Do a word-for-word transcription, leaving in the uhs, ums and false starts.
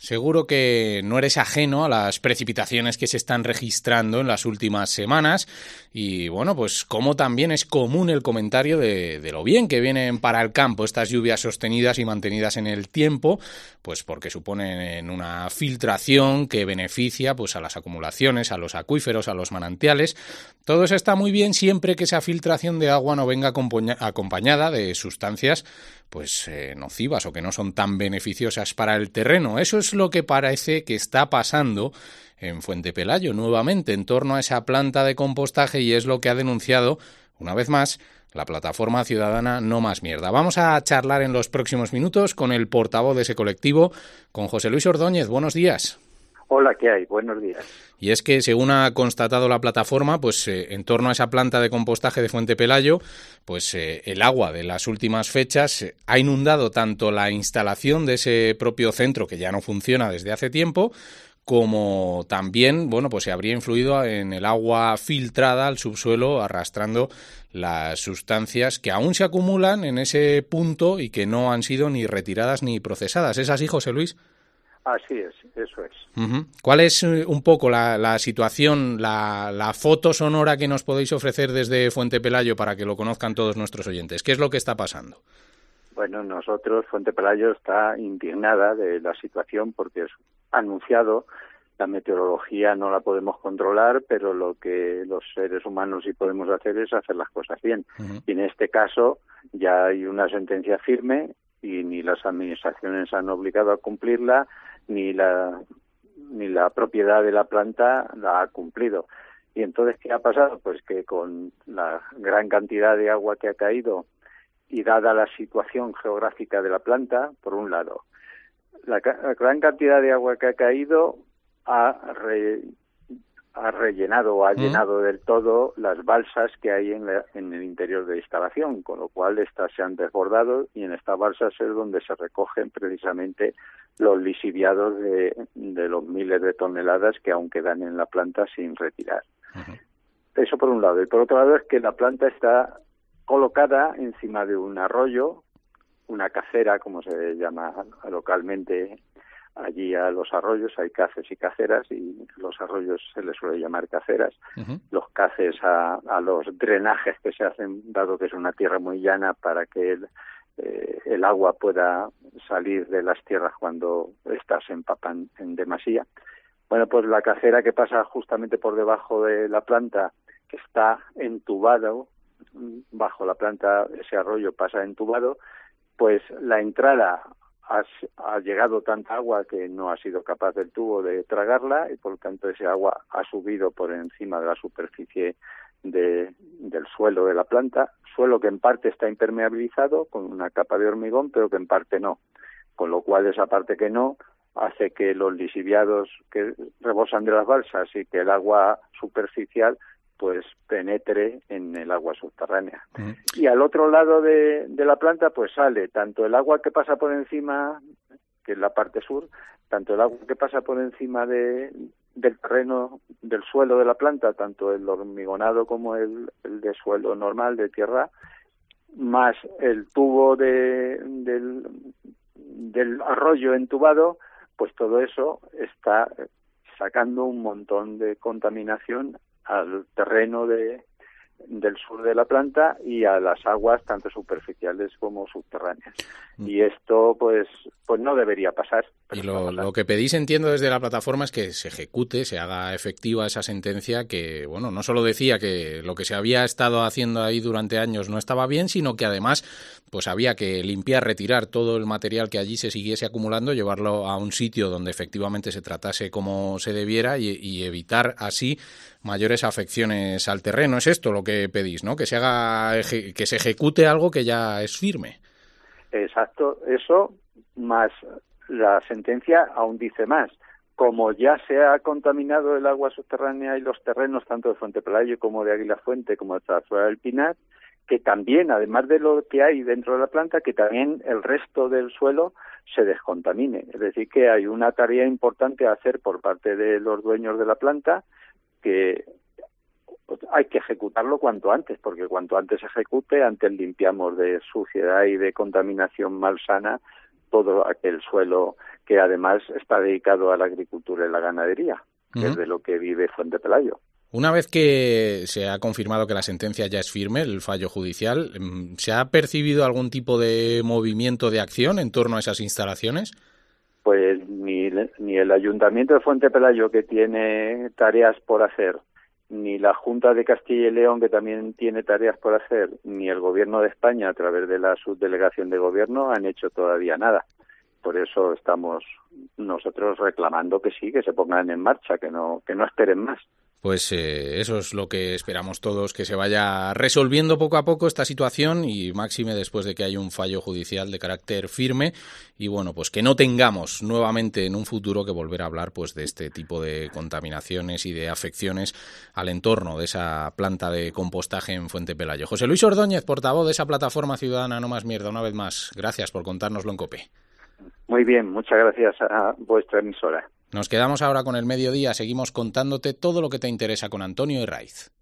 Seguro que no eres ajeno a las precipitaciones que se están registrando en las últimas semanas y, bueno, pues como también es común el comentario de, de lo bien que vienen para el campo estas lluvias sostenidas y mantenidas en el tiempo, pues porque suponen una filtración que beneficia pues a las acumulaciones, a los acuíferos, a los manantiales. Todo eso está muy bien siempre que esa filtración de agua no venga acompañada de sustancias pues eh, nocivas o que no son tan beneficiosas para el terreno. Eso es lo que parece que está pasando en Fuente Pelayo nuevamente en torno a esa planta de compostaje y es lo que ha denunciado una vez más la plataforma ciudadana No Más Mierda. Vamos a charlar en los próximos minutos con el portavoz de ese colectivo, con José Luis Ordóñez. Buenos días. Hola, ¿qué hay? Buenos días. Y es que, según ha constatado la plataforma, pues eh, en torno a esa planta de compostaje de Fuente Pelayo, pues eh, el agua de las últimas fechas eh, ha inundado tanto la instalación de ese propio centro, que ya no funciona desde hace tiempo, como también, bueno, pues se habría influido en el agua filtrada al subsuelo, arrastrando las sustancias que aún se acumulan en ese punto y que no han sido ni retiradas ni procesadas. ¿Es así, José Luis? Así es, eso es. Uh-huh. ¿Cuál es uh, un poco la, la situación, la, la foto sonora que nos podéis ofrecer desde Fuente Pelayo para que lo conozcan todos nuestros oyentes? ¿Qué es lo que está pasando? Bueno, nosotros, Fuente Pelayo está indignada de la situación porque es anunciado, la meteorología no la podemos controlar, pero lo que los seres humanos sí podemos hacer es hacer las cosas bien. Uh-huh. Y en este caso ya hay una sentencia firme y ni las administraciones han obligado a cumplirla, ni la ni la propiedad de la planta la ha cumplido. Y entonces, ¿qué ha pasado? Pues que con la gran cantidad de agua que ha caído y dada la situación geográfica de la planta, por un lado, la, la gran cantidad de agua que ha caído ha, re, ha rellenado o ha mm. llenado del todo las balsas que hay en, la, en el interior de la instalación, con lo cual estas se han desbordado y en estas balsas es donde se recogen precisamente los lisiviados de, de los miles de toneladas que aún quedan en la planta sin retirar. Uh-huh. Eso por un lado. Y por otro lado es que la planta está colocada encima de un arroyo, una cacera, como se llama localmente allí a los arroyos, hay caces y caceras, y los arroyos se les suele llamar caceras. Uh-huh. Los caces a, a los drenajes que se hacen, dado que es una tierra muy llana, para que el, eh, el agua pueda salir de las tierras cuando éstas se empapan en demasía. Bueno, pues la cacera que pasa justamente por debajo de la planta, que está entubado, bajo la planta ese arroyo pasa entubado, pues la entrada ha, ha llegado tanta agua que no ha sido capaz del tubo de tragarla y por lo tanto ese agua ha subido por encima de la superficie de, del suelo de la planta, suelo que en parte está impermeabilizado con una capa de hormigón, pero que en parte no, con lo cual esa parte que no hace que los lisiviados que rebosan de las balsas y que el agua superficial pues penetre en el agua subterránea. Uh-huh. Y al otro lado de, de la planta pues sale tanto el agua que pasa por encima, que es la parte sur, tanto el agua que pasa por encima de, del terreno, del suelo de la planta, tanto el hormigonado como el, el de suelo normal, de tierra, más el tubo de, del, del arroyo entubado, pues todo eso está sacando un montón de contaminación al terreno de, del sur de la planta y a las aguas tanto superficiales como subterráneas. Mm. Y esto pues pues no debería pasar. Y lo, lo que pedís, entiendo, desde la plataforma es que se ejecute, se haga efectiva esa sentencia que, bueno, no solo decía que lo que se había estado haciendo ahí durante años no estaba bien, sino que además pues había que limpiar, retirar todo el material que allí se siguiese acumulando, llevarlo a un sitio donde efectivamente se tratase como se debiera y, y evitar así mayores afecciones al terreno. Es esto lo que pedís, ¿no? Que se haga, que se ejecute algo que ya es firme. Exacto, eso más la sentencia aún dice más. Como ya se ha contaminado el agua subterránea y los terrenos tanto de Fuente Pelayo como de Águila Fuente como de Zarzuela del Pinar, que también, además de lo que hay dentro de la planta, que también el resto del suelo se descontamine. Es decir, que hay una tarea importante a hacer por parte de los dueños de la planta, que pues, hay que ejecutarlo cuanto antes, porque cuanto antes se ejecute, antes limpiamos de suciedad y de contaminación malsana todo aquel suelo que además está dedicado a la agricultura y la ganadería, que uh-huh. es de lo que vive Fuente Pelayo. Una vez que se ha confirmado que la sentencia ya es firme, el fallo judicial, ¿se ha percibido algún tipo de movimiento de acción en torno a esas instalaciones? Pues ni, ni el Ayuntamiento de Fuente Pelayo, que tiene tareas por hacer, ni la Junta de Castilla y León, que también tiene tareas por hacer, ni el Gobierno de España, a través de la subdelegación de gobierno, han hecho todavía nada. Por eso estamos nosotros reclamando que sí, que se pongan en marcha, que no, que no esperen más. Pues eh, eso es lo que esperamos todos, que se vaya resolviendo poco a poco esta situación y máxime después de que haya un fallo judicial de carácter firme y bueno, pues que no tengamos nuevamente en un futuro que volver a hablar pues de este tipo de contaminaciones y de afecciones al entorno de esa planta de compostaje en Fuente Pelayo. José Luis Ordóñez, portavoz de esa plataforma ciudadana No Más Mierda, una vez más, gracias por contárnoslo en COPE. Muy bien, muchas gracias a vuestra emisora. Nos quedamos ahora con el mediodía, seguimos contándote todo lo que te interesa con Antonio Herraiz.